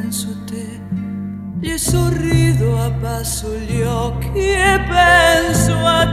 penso a te, gli sorrido, abbasso gli occhi e penso a